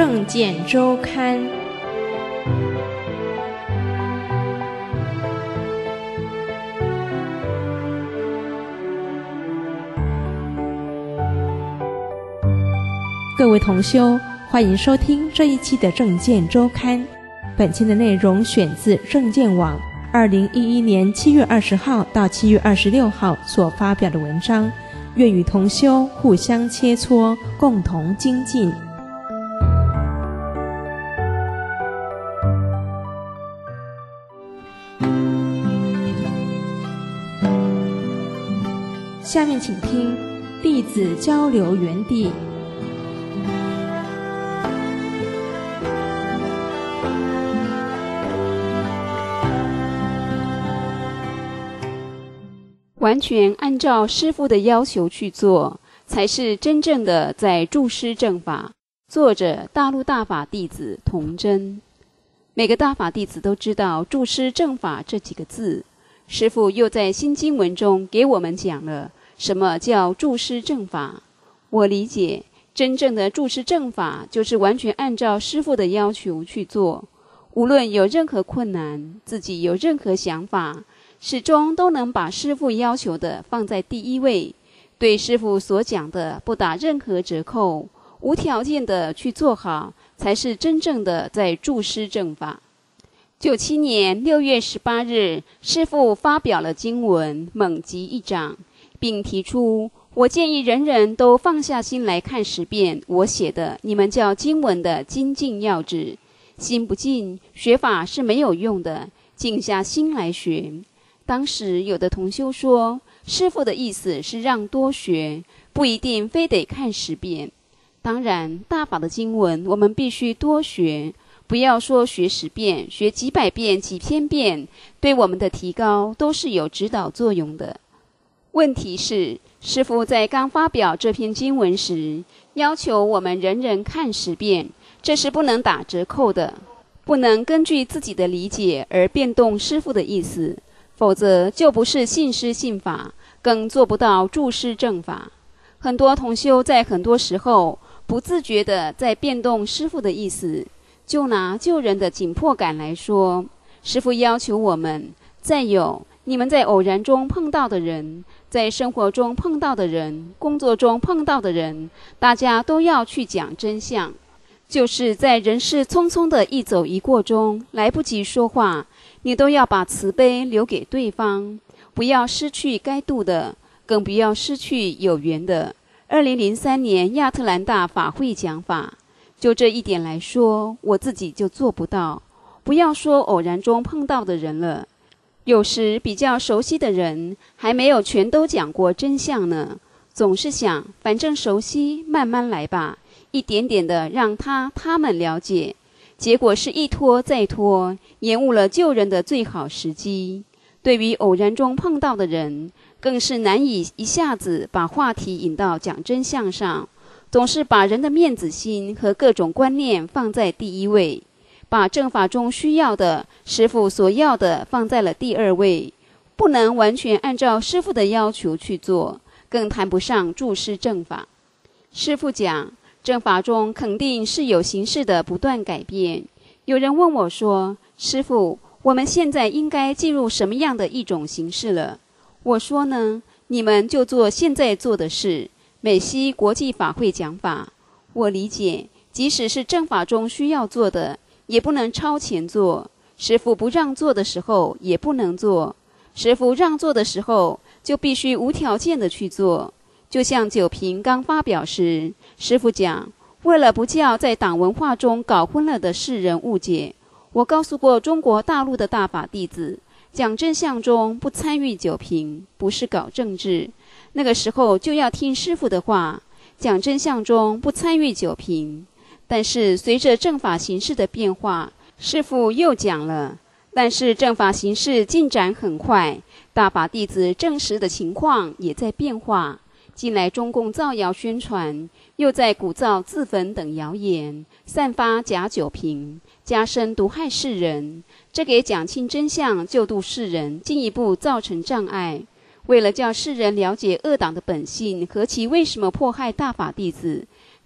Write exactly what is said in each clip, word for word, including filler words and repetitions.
证件周刊》。各位同修，欢迎收听这一期的证件周刊。本期的内容选自证件网二零一一年七月二十号到七月二十六号所发表的文章，愿与同修互相切磋，共同精进。下面请听弟子交流园地。 完全按照师父的要求去做，才是真正的在助师正法。作者大陆大法弟子童真。每个大法弟子都知道助师正法这几个字，师父又在新经文中给我们讲了什么叫助师正法。我理解，真正的助师正法就是完全按照师父的要求去做，无论有任何困难，自己有任何想法，始终都能把师父要求的放在第一位，对师父所讲的不打任何折扣，无条件的去做好，才是真正的在助师正法。九七年六月十八日，师父发表了经文，猛击一掌，并提出，我建议人人都放下心来看十遍我写的你们叫经文的精进要旨。心不静，学法是没有用的，静下心来学。当时有的同修说，师父的意思是让多学，不一定非得看十遍。当然，大法的经文我们必须多学，不要说学十遍，学几百遍、几千遍，对我们的提高都是有指导作用的。问题是，师父在刚发表这篇经文时，要求我们人人看十遍，这是不能打折扣的，不能根据自己的理解而变动师父的意思，否则就不是信师信法，更做不到助师正法。很多同修在很多时候不自觉地在变动师父的意思。就拿救人的紧迫感来说，师父要求我们，再有你们在偶然中碰到的人，在生活中碰到的人，工作中碰到的人，大家都要去讲真相。就是在人世匆匆的一走一过中，来不及说话，你都要把慈悲留给对方，不要失去该度的，更不要失去有缘的。二零零三年亚特兰大法会讲法，就这一点来说，我自己就做不到。不要说偶然中碰到的人了，有时比较熟悉的人还没有全都讲过真相呢，总是想反正熟悉，慢慢来吧，一点点的让他他们了解，结果是一拖再拖，延误了救人的最好时机。对于偶然中碰到的人，更是难以一下子把话题引到讲真相上，总是把人的面子心和各种观念放在第一位，把正法中需要的，师父所要的放在了第二位，不能完全按照师父的要求去做，更谈不上助师正法。师父讲，正法中肯定是有形式的不断改变。有人问我说，师父，我们现在应该进入什么样的一种形式了？我说呢，你们就做现在做的事，美西国际法会讲法。我理解，即使是正法中需要做的，也不能超前做，师父不让做的时候也不能做，师父让做的时候就必须无条件的去做。就像九平刚发表时，师父讲，为了不叫在党文化中搞混了的世人误解，我告诉过中国大陆的大法弟子，讲真相中不参与九平，不是搞政治，那个时候就要听师父的话，讲真相中不参与九平。但是随着正法形势的变化，师父又讲了，但是正法形势进展很快，大法弟子证实的情况也在变化。近来中共造谣宣传，又在鼓噪自焚等谣言，散发假酒瓶，加深毒害世人，这给讲清真相救度世人进一步造成障碍。为了叫世人了解恶党的本性和其为什么迫害大法弟子，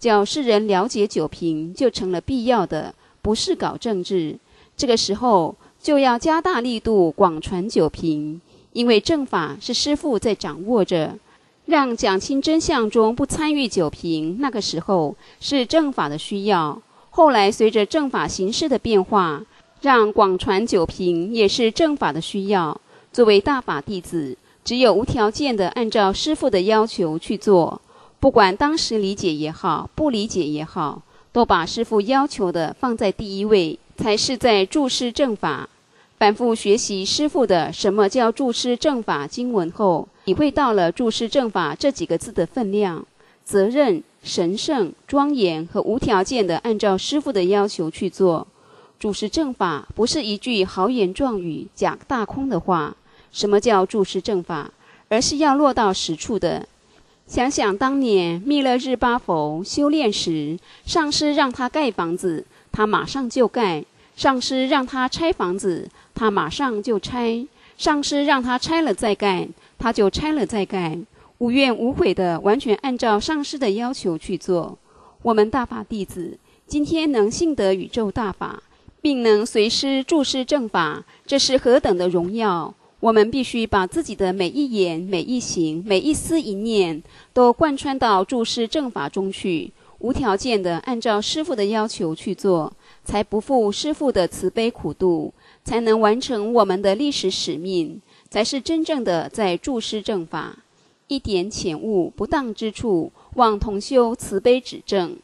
叫世人了解酒瓶就成了必要的，不是搞政治。这个时候就要加大力度广传酒瓶，因为正法是师父在掌握着，让讲清真相中不参与酒瓶，那个时候是正法的需要。后来随着正法形式的变化，让广传酒瓶也是正法的需要。作为大法弟子，只有无条件的按照师父的要求去做，不管当时理解也好，不理解也好，都把师父要求的放在第一位，才是在注释正法。反复学习师父的什么叫注释正法经文后，体会到了注释正法这几个字的分量、责任、神圣、庄严和无条件的按照师父的要求去做。注释正法不是一句豪言壮语、假大空的话。什么叫注释正法？而是要落到实处的。想想当年密勒日巴佛修炼时，上师让他盖房子，他马上就盖；上师让他拆房子，他马上就拆；上师让他拆了再盖，他就拆了再盖，无怨无悔的完全按照上师的要求去做。我们大法弟子今天能信得宇宙大法，并能随师注释正法，这是何等的荣耀！我们必须把自己的每一言、每一行、每一思一念都贯穿到注释正法中去，无条件的按照师父的要求去做，才不负师父的慈悲苦度，才能完成我们的历史使命，才是真正的在注释正法。一点浅悟不当之处，望同修慈悲指正。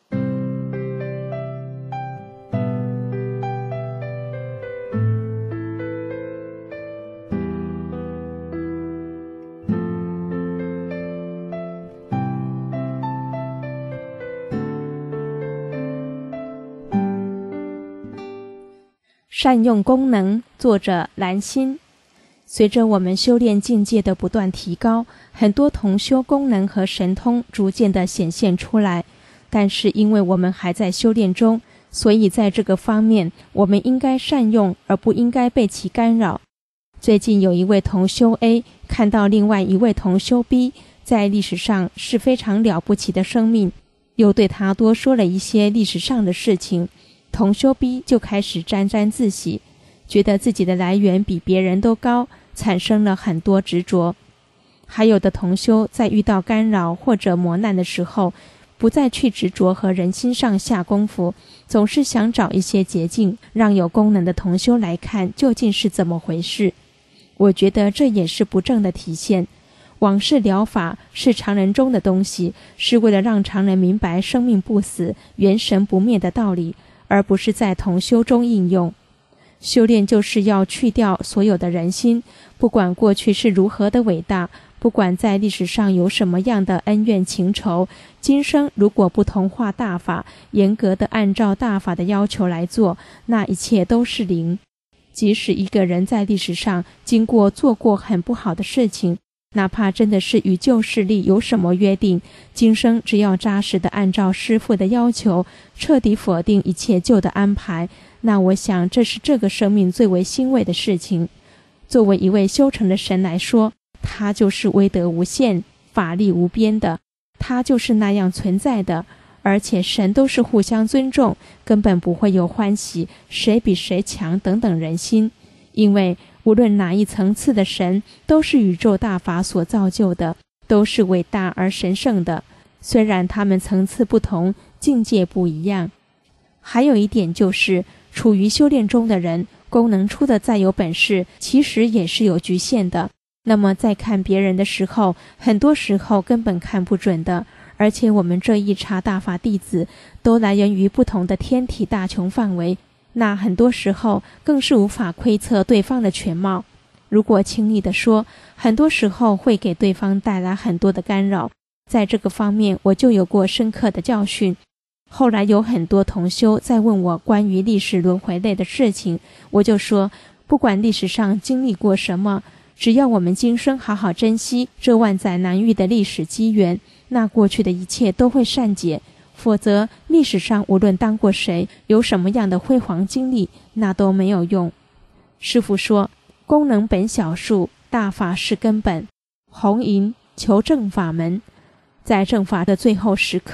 善用功能，作者兰心。随着我们修炼境界的不断提高，很多同修功能和神通逐渐的显现出来。但是因为我们还在修炼中，所以在这个方面，我们应该善用，而不应该被其干扰。最近有一位同修 A 看到另外一位同修 B 在历史上是非常了不起的生命，又对他多说了一些历史上的事情。同修 B 就开始沾沾自喜，觉得自己的来源比别人都高，产生了很多执着。还有的同修在遇到干扰或者磨难的时候，不再去执着和人心上下功夫，总是想找一些捷径，让有功能的同修来看究竟是怎么回事。我觉得这也是不正的体现。往事疗法是常人中的东西，是为了让常人明白生命不死、元神不灭的道理，而不是在同修中应用。修炼就是要去掉所有的人心，不管过去是如何的伟大，不管在历史上有什么样的恩怨情仇，今生如果不同化大法，严格的按照大法的要求来做，那一切都是零。即使一个人在历史上经过做过很不好的事情，哪怕真的是与旧势力有什么约定，今生只要扎实地按照师父的要求，彻底否定一切旧的安排，那我想这是这个生命最为欣慰的事情。作为一位修成的神来说，他就是威德无限、法力无边的，他就是那样存在的。而且神都是互相尊重，根本不会有欢喜谁比谁强等等人心，因为无论哪一层次的神，都是宇宙大法所造就的，都是伟大而神圣的，虽然他们层次不同，境界不一样。还有一点就是，处于修炼中的人，功能出的再有本事，其实也是有局限的。那么在看别人的时候，很多时候根本看不准的。而且我们这一茬大法弟子都来源于不同的天体大穷范围，那很多时候更是无法窥测对方的全貌。如果轻易地说，很多时候会给对方带来很多的干扰。在这个方面我就有过深刻的教训。后来有很多同修在问我关于历史轮回类的事情，我就说，不管历史上经历过什么，只要我们今生好好珍惜这万载难遇的历史机缘，那过去的一切都会善解。否则历史上无论当过谁，有什么样的辉煌经历，那都没有用。师父说，功能本小数，大法是根本，弘淫求正法门。在正法的最后时刻，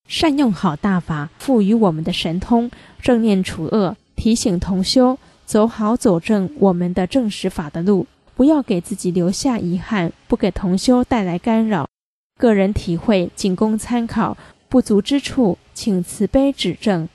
善用好大法赋予我们的神通，正念除恶，提醒同修走好走正我们的正实法的路，不要给自己留下遗憾，不给同修带来干扰。个人体会仅供参考，不足之处请慈悲指正。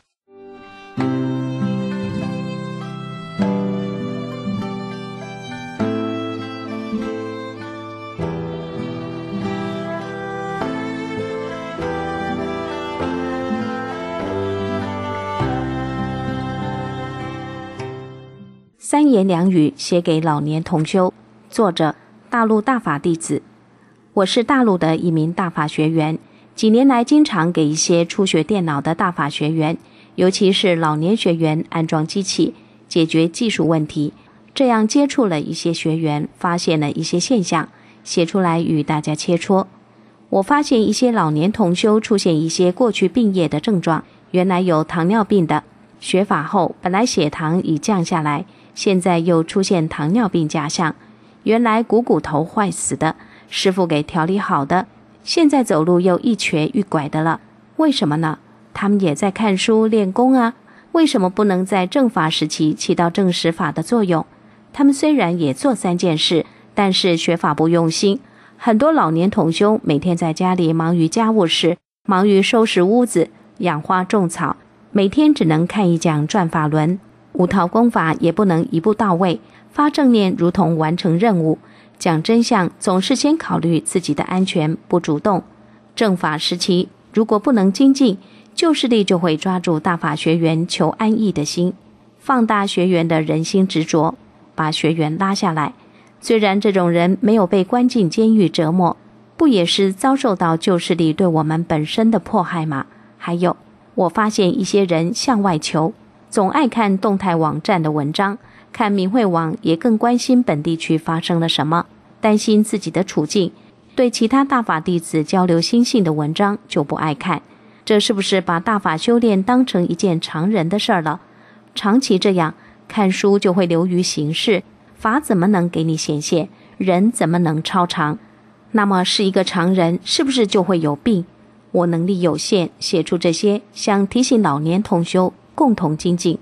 三言两语写给老年同修，作者大陆大法弟子。我是大陆的一名大法学员，几年来经常给一些初学电脑的大法学员，尤其是老年学员安装机器，解决技术问题。这样接触了一些学员，发现了一些现象，写出来与大家切磋。我发现一些老年同修出现一些过去病业的症状，原来有糖尿病的，学法后本来血糖已降下来，现在又出现糖尿病假象。原来股骨头坏死的，师父给调理好的，现在走路又一瘸一拐的了。为什么呢？他们也在看书练功啊，为什么不能在正法时期起到正实法的作用？他们虽然也做三件事，但是学法不用心。很多老年同修每天在家里忙于家务事，忙于收拾屋子、养花种草，每天只能看一讲转法轮，五套功法也不能一步到位，发正念如同完成任务，讲真相总是先考虑自己的安全，不主动。正法时期如果不能精进，旧势力就会抓住大法学员求安逸的心，放大学员的人心执着，把学员拉下来。虽然这种人没有被关进监狱折磨，不也是遭受到旧势力对我们本身的迫害吗？还有，我发现一些人向外求，总爱看动态网站的文章，看明慧网也更关心本地区发生了什么，担心自己的处境，对其他大法弟子交流心性的文章就不爱看。这是不是把大法修炼当成一件常人的事儿了？长期这样看书就会流于形式，法怎么能给你显现？人怎么能超常？那么是一个常人，是不是就会有病？我能力有限，写出这些，想提醒老年同修共同精进。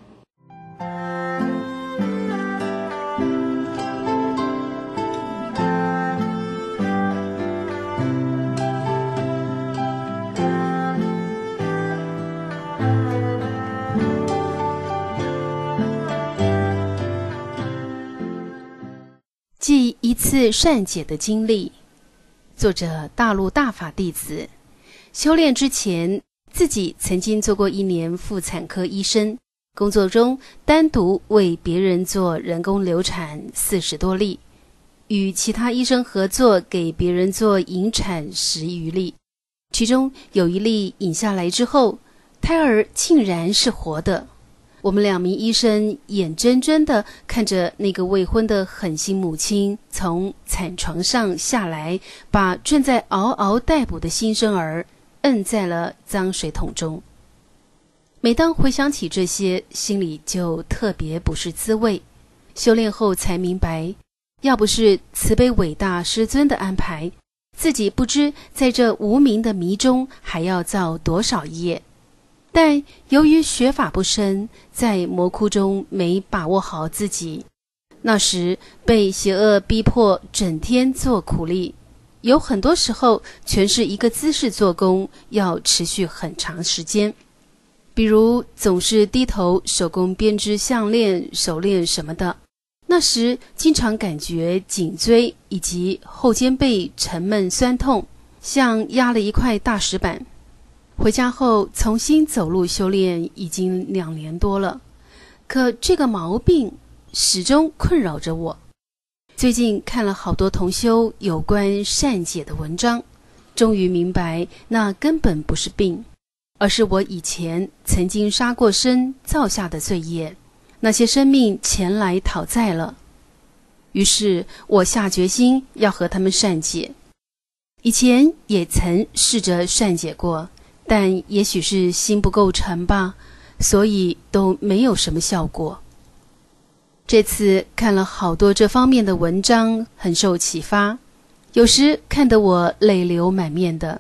记一次善解的经历。作者大陆大法弟子，修炼之前自己曾经做过一年妇产科医生，工作中单独为别人做人工流产四十多例，与其他医生合作给别人做引产十余例，其中有一例引下来之后，胎儿竟然是活的。我们两名医生眼睁睁地看着那个未婚的狠心母亲从产床上下来，把正在嗷嗷待哺的新生儿摁在了脏水桶中。每当回想起这些，心里就特别不是滋味。修炼后才明白，要不是慈悲伟大师尊的安排，自己不知在这无名的迷中还要造多少业。但由于学法不深，在魔窟中没把握好自己，那时被邪恶逼迫，整天做苦力，有很多时候全是一个姿势做工，要持续很长时间。比如总是低头手工编织项链、手链什么的，那时经常感觉颈椎以及后肩背沉闷酸痛，像压了一块大石板。回家后重新走路修炼已经两年多了，可这个毛病始终困扰着我。最近看了好多同修有关善解的文章，终于明白那根本不是病，而是我以前曾经杀过生造下的罪业，那些生命前来讨债了。于是我下决心要和他们善解。以前也曾试着善解过，但也许是心不够诚吧，所以都没有什么效果。这次看了好多这方面的文章，很受启发，有时看得我泪流满面的，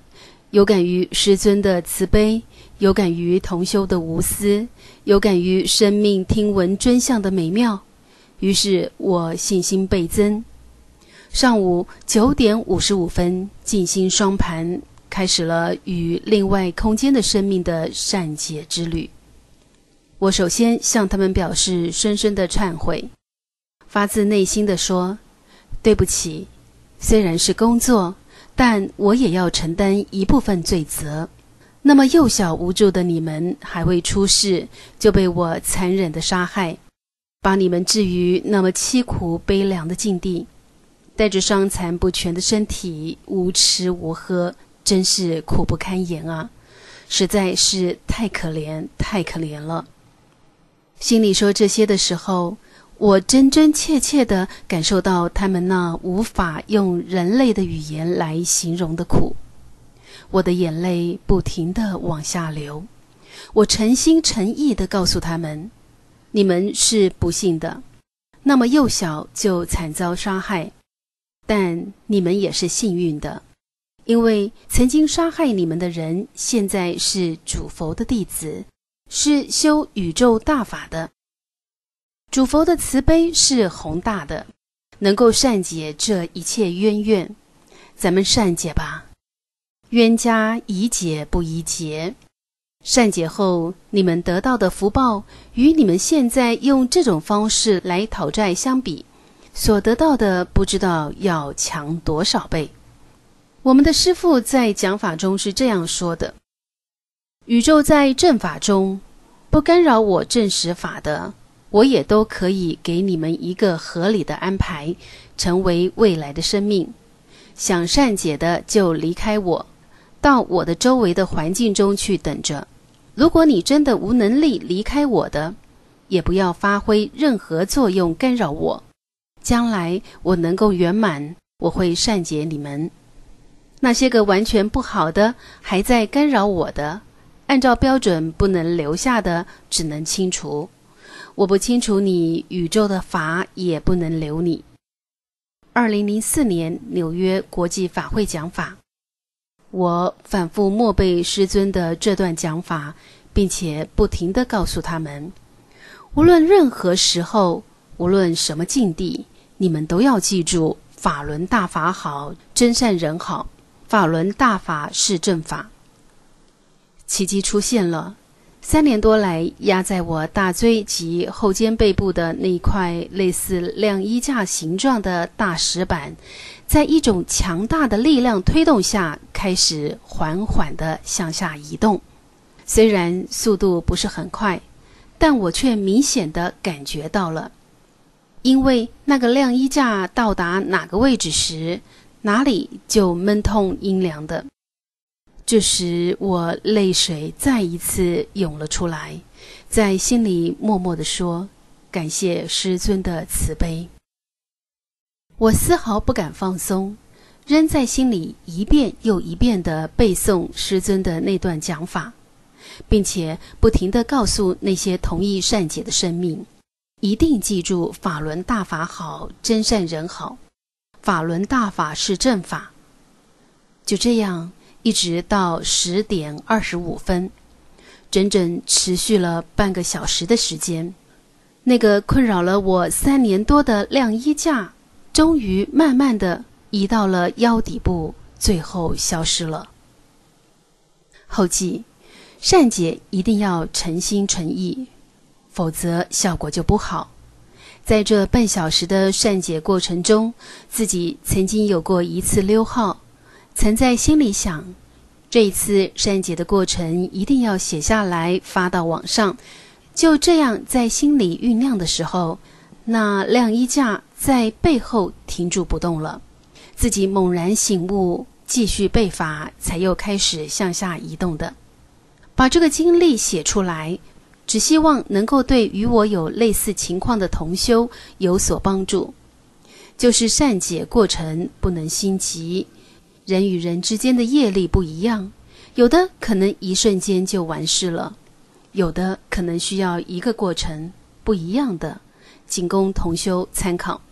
有感于师尊的慈悲，有感于同修的无私，有感于生命听闻真相的美妙，于是我信心倍增。上午九点五十五分，静心双盘，开始了与另外空间的生命的善解之旅。我首先向他们表示深深的忏悔，发自内心地说，对不起，虽然是工作，但我也要承担一部分罪责。那么幼小无助的你们还未出世，就被我残忍地杀害，把你们置于那么凄苦悲凉的境地，带着伤残不全的身体，无吃无喝，真是苦不堪言啊！实在是太可怜，太可怜了。心里说这些的时候，我真真切切地感受到他们那无法用人类的语言来形容的苦。我的眼泪不停地往下流。我诚心诚意地告诉他们，你们是不幸的，那么幼小就惨遭杀害，但你们也是幸运的，因为曾经杀害你们的人现在是主佛的弟子，是修宇宙大法的。主佛的慈悲是宏大的，能够善解这一切冤怨，咱们善解吧。冤家宜解不宜结，善解后你们得到的福报与你们现在用这种方式来讨债相比，所得到的不知道要强多少倍。我们的师父在讲法中是这样说的，宇宙在正法中，不干扰我正实法的，我也都可以给你们一个合理的安排，成为未来的生命。想善解的就离开我，到我的周围的环境中去等着。如果你真的无能力离开我的，也不要发挥任何作用干扰我。将来我能够圆满，我会善解你们。那些个完全不好的，还在干扰我的，按照标准不能留下的，只能清除。我不清除你，宇宙的法也不能留你。二零零四年纽约国际法会讲法，我反复默背师尊的这段讲法，并且不停地告诉他们，无论任何时候，无论什么境地，你们都要记住，法轮大法好，真善人好，法轮大法是正法。奇迹出现了，三年多来压在我大椎及后肩背部的那块类似晾衣架形状的大石板，在一种强大的力量推动下，开始缓缓地向下移动。虽然速度不是很快，但我却明显地感觉到了，因为那个晾衣架到达哪个位置时，哪里就闷痛阴凉的。这时我泪水再一次涌了出来，在心里默默地说，感谢师尊的慈悲。我丝毫不敢放松，仍在心里一遍又一遍地背诵师尊的那段讲法，并且不停地告诉那些同意善解的生命，一定记住法轮大法好，真善人好，法轮大法是正法。就这样一直到十点二十五分，整整持续了半个小时的时间。那个困扰了我三年多的晾衣架，终于慢慢地移到了腰底部，最后消失了。后记：善解一定要诚心诚意，否则效果就不好。在这半小时的善解过程中，自己曾经有过一次溜号，曾在心里想，这一次善解的过程一定要写下来发到网上。就这样在心里酝酿的时候，那晾衣架在背后停住不动了，自己猛然醒悟，继续背法，才又开始向下移动的。把这个经历写出来，只希望能够对与我有类似情况的同修有所帮助。就是善解过程不能心急，人与人之间的业力不一样，有的可能一瞬间就完事了，有的可能需要一个过程，不一样的，仅供同修参考。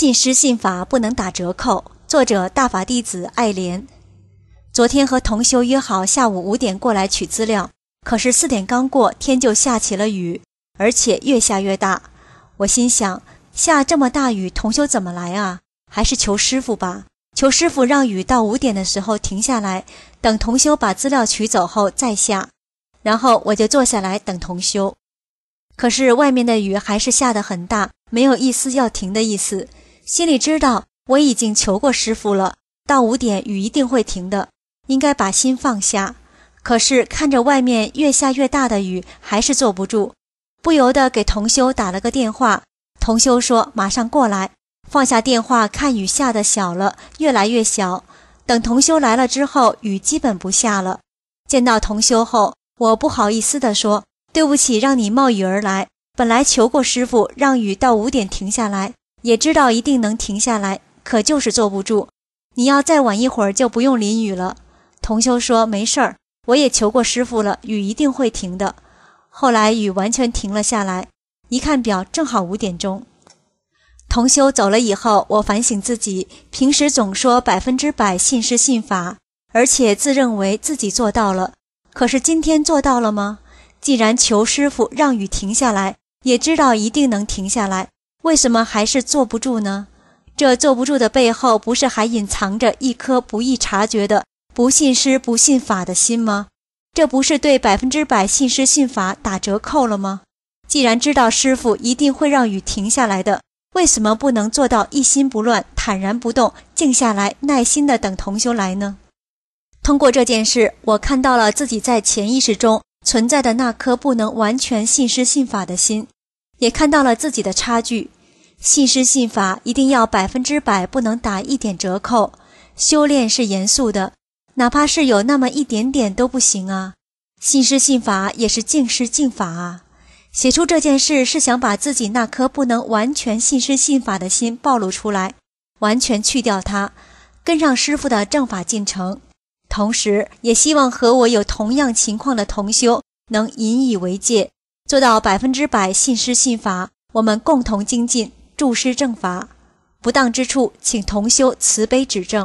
信师信法不能打折扣，作者大法弟子爱莲。昨天和同修约好下午五点过来取资料，可是四点刚过，天就下起了雨，而且越下越大。我心想，下这么大雨，同修怎么来啊？还是求师父吧，求师父让雨到五点的时候停下来，等同修把资料取走后再下。然后我就坐下来等同修。可是外面的雨还是下得很大，没有一丝要停的意思。心里知道我已经求过师父了，到五点雨一定会停的，应该把心放下。可是看着外面越下越大的雨，还是坐不住，不由得给同修打了个电话。同修说马上过来，放下电话看雨下得小了，越来越小。等同修来了之后，雨基本不下了。见到同修后，我不好意思地说，对不起让你冒雨而来，本来求过师父让雨到五点停下来，也知道一定能停下来，可就是坐不住，你要再晚一会儿就不用淋雨了。同修说没事儿，我也求过师父了，雨一定会停的。后来雨完全停了下来，一看表正好五点钟。同修走了以后，我反省自己，平时总说百分之百信师信法，而且自认为自己做到了，可是今天做到了吗？既然求师父让雨停下来，也知道一定能停下来，为什么还是坐不住呢？这坐不住的背后，不是还隐藏着一颗不易察觉的不信师不信法的心吗？这不是对百分之百信师信法打折扣了吗？既然知道师父一定会让雨停下来的，为什么不能做到一心不乱，坦然不动，静下来，耐心地等同修来呢？通过这件事，我看到了自己在潜意识中存在的那颗不能完全信师信法的心，也看到了自己的差距。信师信法一定要百分之百，不能打一点折扣。修炼是严肃的，哪怕是有那么一点点都不行啊。信师信法也是敬师敬法啊。写出这件事是想把自己那颗不能完全信师信法的心暴露出来，完全去掉它，跟上师父的正法进程。同时也希望和我有同样情况的同修能引以为戒，做到百分之百信师信法，我们共同精进，助师正法。不当之处，请同修慈悲指正。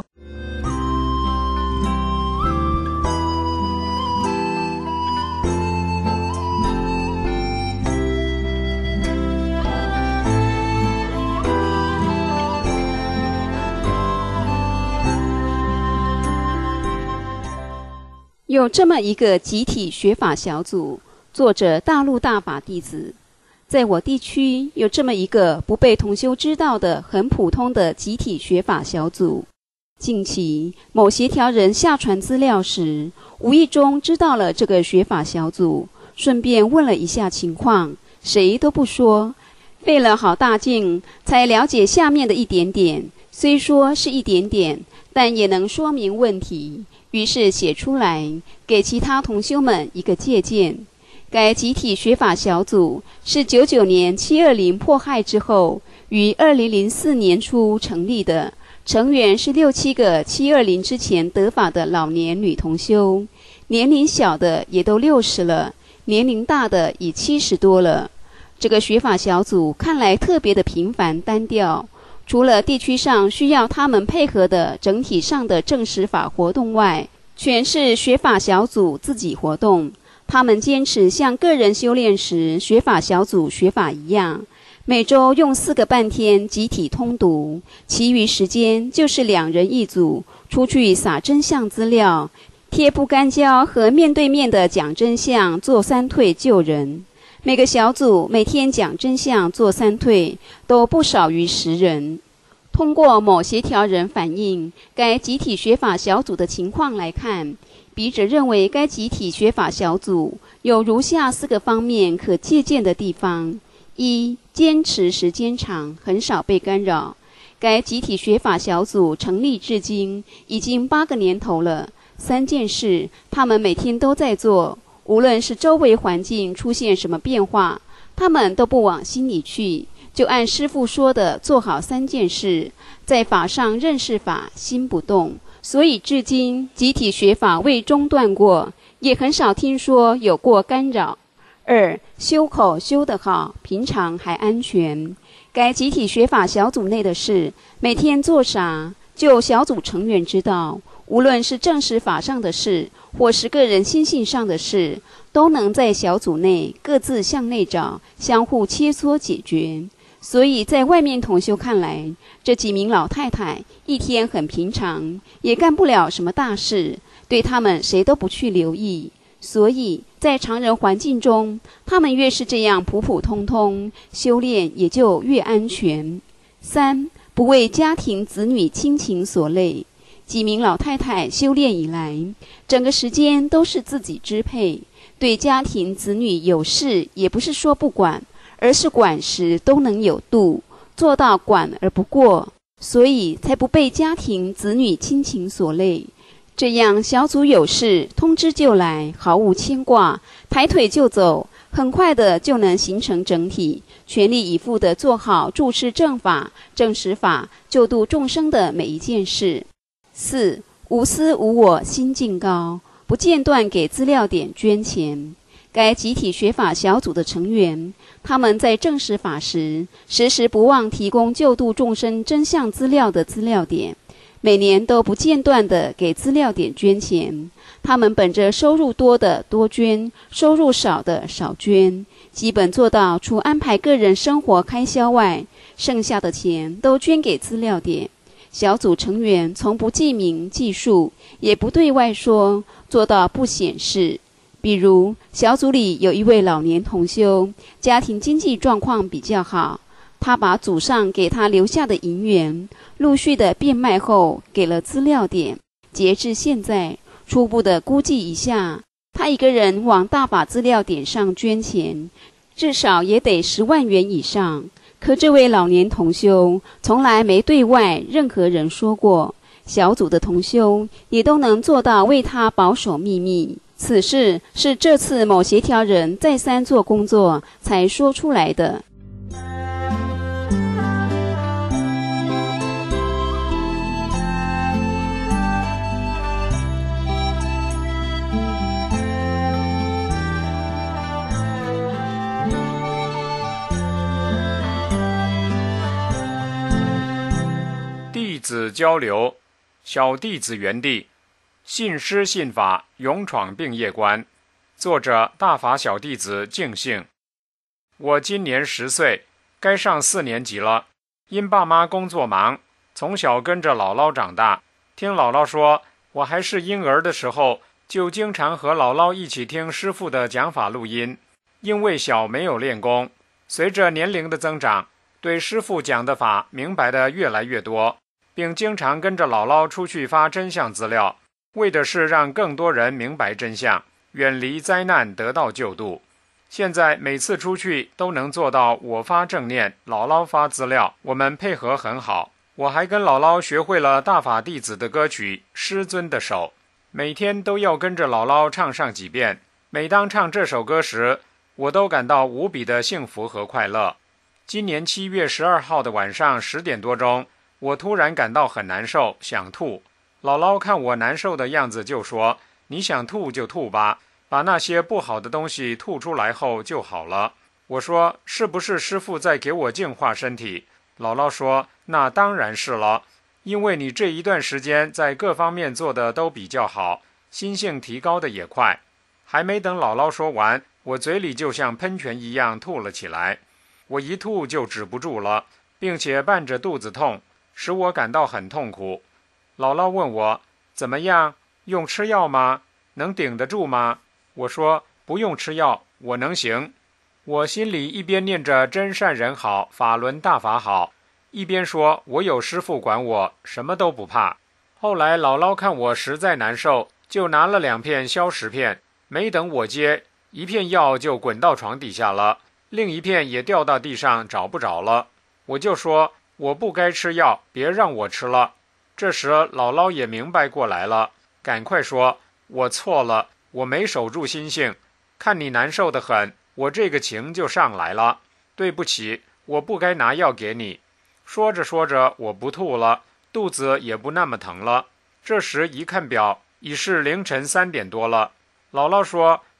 有这么一个集体学法小组，作者大陆大法弟子。在我地区有这么一个不被同修知道的很普通的集体学法小组。近期某协调人下传资料时，无意中知道了这个学法小组，顺便问了一下情况，谁都不说，费了好大劲才了解下面的一点点，虽说是一点点，但也能说明问题，于是写出来，给其他同修们一个借鉴。该集体学法小组是九九年七二零迫害之后，于二零零四年初成立的，成员是六七个七二零之前得法的老年女同修，年龄小的也都六十了，年龄大的已七十多了。这个学法小组看来特别的平凡单调，除了地区上需要他们配合的整体上的正实法活动外，全是学法小组自己活动。他们坚持像个人修炼时学法小组学法一样，每周用四个半天集体通读，其余时间就是两人一组出去撒真相资料，贴不干胶和面对面的讲真相做三退救人。每个小组每天讲真相做三退都不少于十人。通过某协调人反映该集体学法小组的情况来看，笔者认为该集体学法小组有如下四个方面可借鉴的地方：一、坚持时间长，很少被干扰。该集体学法小组成立至今已经八个年头了，三件事他们每天都在做，无论是周围环境出现什么变化，他们都不往心里去，就按师父说的做好三件事，在法上认识法，心不动。所以至今集体学法未中断过，也很少听说有过干扰。 二、修口修得好，平常还安全。该集体学法小组内的事，每天做啥，就小组成员知道，无论是正式法上的事，或是个人心性上的事，都能在小组内各自向内找，相互切磋解决。所以在外面同修看来，这几名老太太一天很平常，也干不了什么大事，对他们谁都不去留意。所以在常人环境中，他们越是这样普普通通，修炼也就越安全。三、不为家庭子女亲情所累。几名老太太修炼以来，整个时间都是自己支配，对家庭子女有事也不是说不管，而是管时都能有度，做到管而不过，所以才不被家庭子女亲情所累。这样小组有事通知就来，毫无牵挂，抬腿就走，很快的就能形成整体，全力以赴地做好注释正法、正实法、救度众生的每一件事。四、无私无我，心境高，不间断给资料点捐钱。该集体学法小组的成员，他们在正实法时，时时不忘提供救度众生真相资料的资料点，每年都不间断地给资料点捐钱。他们本着收入多的多捐，收入少的少捐，基本做到除安排个人生活开销外，剩下的钱都捐给资料点。小组成员从不记名记数，也不对外说，做到不显示。比如小组里有一位老年同修，家庭经济状况比较好，他把祖上给他留下的银元陆续的变卖后给了资料点。截至现在，初步的估计一下，他一个人往大法资料点上捐钱，至少也得十万元以上。可这位老年同修从来没对外任何人说过，小组的同修也都能做到为他保守秘密。此事是这次某协调人再三做工作才说出来的。 弟子交流，小弟子园地，信师信法，勇闯并业关。作者大法小弟子净性。我今年十岁，该上四年级了。因爸妈工作忙，从小跟着姥姥长大。听姥姥说，我还是婴儿的时候，就经常和姥姥一起听师父的讲法录音。因为小没有练功，随着年龄的增长，对师父讲的法明白的越来越多，并经常跟着姥姥出去发真相资料，为的是让更多人明白真相，远离灾难，得到救度。现在每次出去都能做到我发正念，姥姥发资料，我们配合很好。我还跟姥姥学会了大法弟子的歌曲《师尊的手》，每天都要跟着姥姥唱上几遍。每当唱这首歌时，我都感到无比的幸福和快乐。今年七月十二号的晚上十点多钟，我突然感到很难受，想吐。姥姥看我难受的样子就说，你想吐就吐吧，把那些不好的东西吐出来后就好了。我说，是不是师父在给我净化身体？姥姥说，那当然是了，因为你这一段时间在各方面做的都比较好，心性提高的也快。还没等姥姥说完，我嘴里就像喷泉一样吐了起来。我一吐就止不住了，并且伴着肚子痛，使我感到很痛苦。姥姥问我，怎么样？用吃药吗？能顶得住吗？我说，不用吃药，我能行。我心里一边念着真善人好，法轮大法好，一边说，我有师父管我，什么都不怕。后来姥姥看我实在难受，就拿了两片消食片，没等我接，一片药就滚到床底下了，另一片也掉到地上，找不着了。我就说，我不该吃药，别让我吃了。这时姥姥也明白过来了，赶快说，我错了，我没守住心性，看你难受得很，我这个情就上来了，对不起，我不该拿药给你。说着说着，我不吐了，肚子也不那么疼了。这时一看表，已是凌晨三点多了。姥姥说，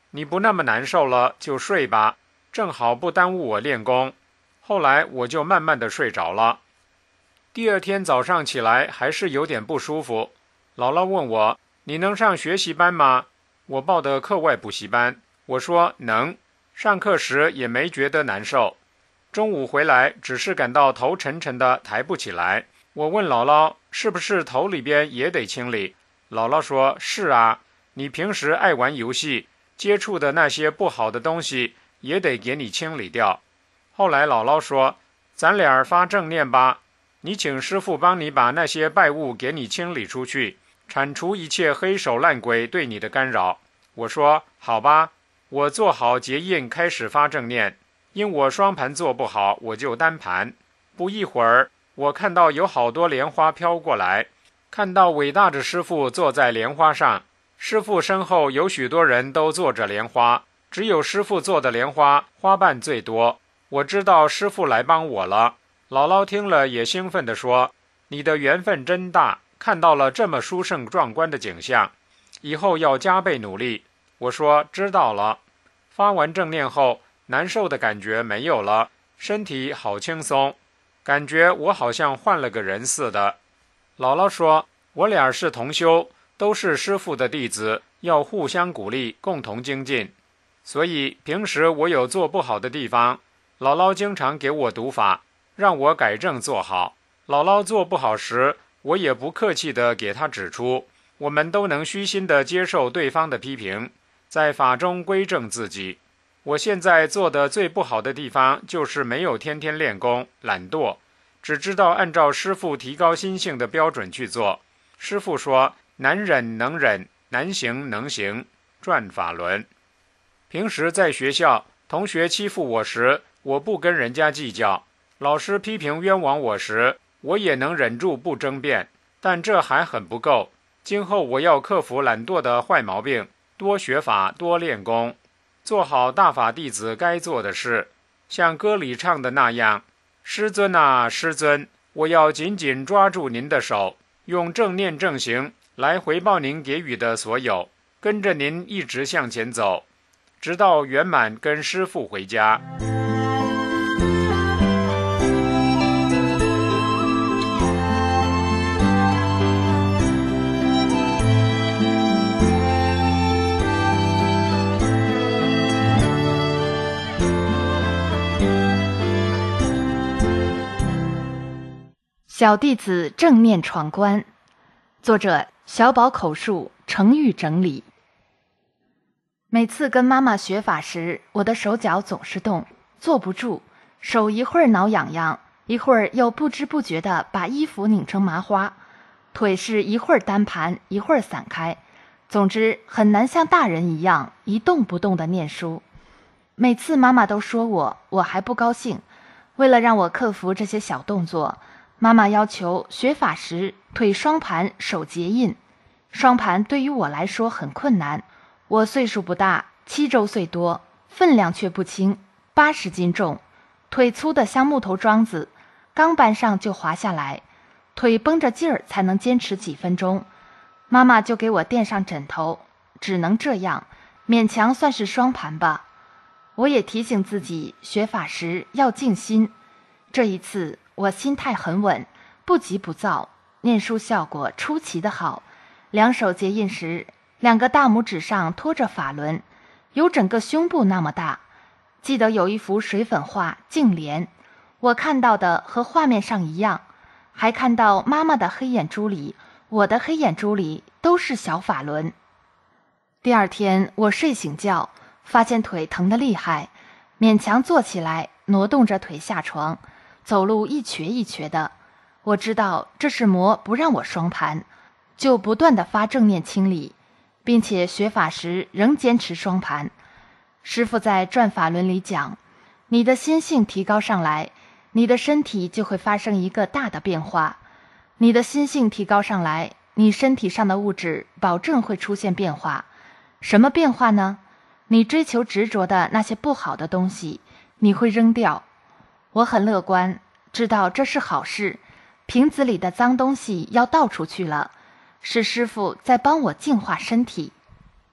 你不那么难受了就睡吧，正好不耽误我练功。后来我就慢慢的睡着了。第二天早上起来还是有点不舒服，姥姥问我，你能上学习班吗？我报的课外补习班，我说能，上课时也没觉得难受。中午回来只是感到头沉沉的，抬不起来。我问姥姥，是不是头里边也得清理？姥姥说，是啊，你平时爱玩游戏，接触的那些不好的东西也得给你清理掉。后来姥姥说，咱俩发正念吧，你请师父帮你把那些败物给你清理出去，铲除一切黑手烂鬼对你的干扰。我说好吧，我做好结印开始发正念。因我双盘做不好，我就单盘。不一会儿，我看到有好多莲花飘过来，看到伟大的师父坐在莲花上，师父身后有许多人都坐着莲花，只有师父坐的莲花花瓣最多。我知道师父来帮我了。姥姥听了也兴奋地说，你的缘分真大，看到了这么殊胜壮观的景象，以后要加倍努力。我说知道了。发完正念后，难受的感觉没有了，身体好轻松，感觉我好像换了个人似的。姥姥说，我俩是同修，都是师父的弟子，要互相鼓励，共同精进。所以平时我有做不好的地方，姥姥经常给我读法，让我改正做好。姥姥做不好时，我也不客气地给她指出，我们都能虚心地接受对方的批评，在法中归正自己。我现在做的最不好的地方就是没有天天练功，懒惰，只知道按照师父提高心性的标准去做。师父说，难忍能忍，难行能行，转法轮。平时在学校，同学欺负我时，我不跟人家计较，老师批评冤枉我时，我也能忍住不争辩，但这还很不够。今后我要克服懒惰的坏毛病，多学法，多练功，做好大法弟子该做的事。像歌里唱的那样，师尊啊师尊，我要紧紧抓住您的手，用正念正行来回报您给予的所有，跟着您一直向前走，直到圆满跟师父回家。 小弟子正念闯关，作者小宝口述，成语整理。每次跟妈妈学法时，我的手脚总是动，坐不住，手一会儿挠痒痒，一会儿又不知不觉地把衣服拧成麻花，腿是一会儿单盘，一会儿散开，总之很难像大人一样一动不动地念书。每次妈妈都说我，我还不高兴。为了让我克服这些小动作，妈妈要求学法时腿双盘，手结印。双盘对于我来说很困难，我岁数不大，七周岁多，分量却不轻，八十斤重，腿粗的像木头桩子，刚搬上就滑下来，腿绷着劲儿才能坚持几分钟。妈妈就给我垫上枕头，只能这样，勉强算是双盘吧。我也提醒自己学法时要静心。这一次我心态很稳，不急不躁，念书效果出奇的好。两手结印时，两个大拇指上托着法轮，有整个胸部那么大。记得有一幅水粉画净莲，我看到的和画面上一样，还看到妈妈的黑眼珠里，我的黑眼珠里都是小法轮。第二天我睡醒觉，发现腿疼得厉害，勉强坐起来，挪动着腿下床，走路一瘸一瘸的。我知道这是魔不让我双盘，就不断地发正念清理，并且学法时仍坚持双盘。师父在转法轮里讲，你的心性提高上来，你的身体就会发生一个大的变化。你的心性提高上来，你身体上的物质保证会出现变化。什么变化呢？你追求执着的那些不好的东西，你会扔掉。我很乐观，知道这是好事，瓶子里的脏东西要倒出去了，是师父在帮我净化身体。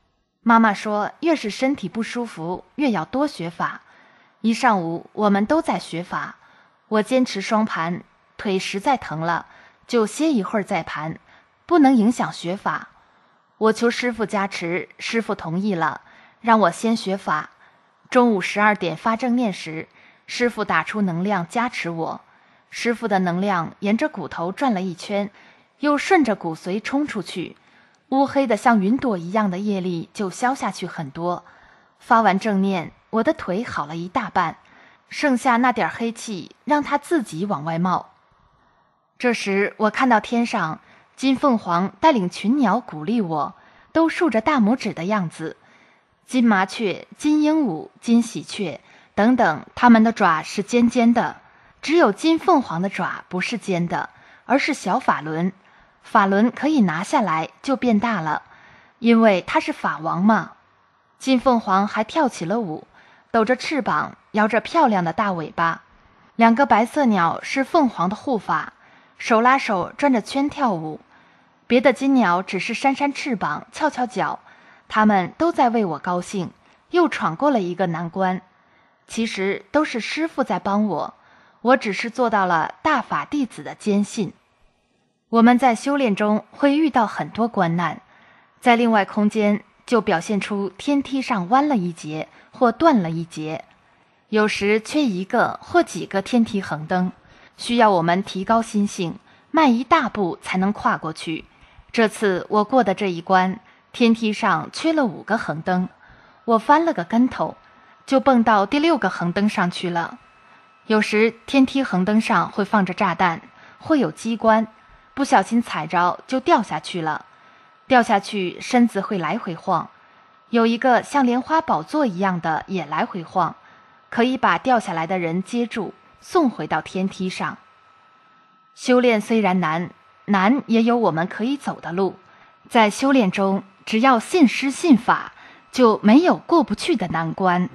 妈妈说，越是身体不舒服，越要多学法。一上午我们都在学法，我坚持双盘，腿实在疼了，就歇一会儿再盘，不能影响学法。我求师父加持，师父同意了，让我先学法。中午十二点发正念时，师父打出能量加持我。师父的能量沿着骨头转了一圈，又顺着骨髓冲出去，乌黑的像云朵一样的业力就消下去很多。发完正念，我的腿好了一大半，剩下那点黑气让它自己往外冒。这时我看到天上金凤凰带领群鸟鼓励我，都竖着大拇指的样子。金麻雀、金鹦鹉、金喜鹊等等，它们的爪是尖尖的，只有金凤凰的爪不是尖的，而是小法轮。法轮可以拿下来就变大了，因为它是法王嘛。金凤凰还跳起了舞，抖着翅膀，摇着漂亮的大尾巴。两个白色鸟是凤凰的护法，手拉手转着圈跳舞。别的金鸟只是扇扇翅膀，翘翘脚，它们都在为我高兴，又闯过了一个难关。其实都是师父在帮我，我只是做到了大法弟子的坚信。我们在修炼中会遇到很多关难，在另外空间就表现出天梯上弯了一截或断了一截，有时缺一个或几个天梯横灯，需要我们提高心性，迈一大步才能跨过去。这次我过的这一关，天梯上缺了五个横灯，我翻了个跟头，就蹦到第六个横灯上去了。有时天梯横灯上会放着炸弹，会有机关，不小心踩着就掉下去了，掉下去身子会来回晃，有一个像莲花宝座一样的也来回晃，可以把掉下来的人接住，送回到天梯上。修炼虽然难，难也有我们可以走的路，在修炼中只要信师信法，就没有过不去的难关。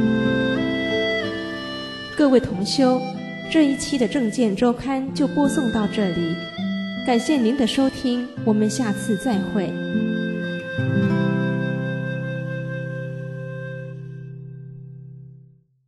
各位同修，这一期的正见周刊就播送到这里，感谢您的收听，我们下次再会。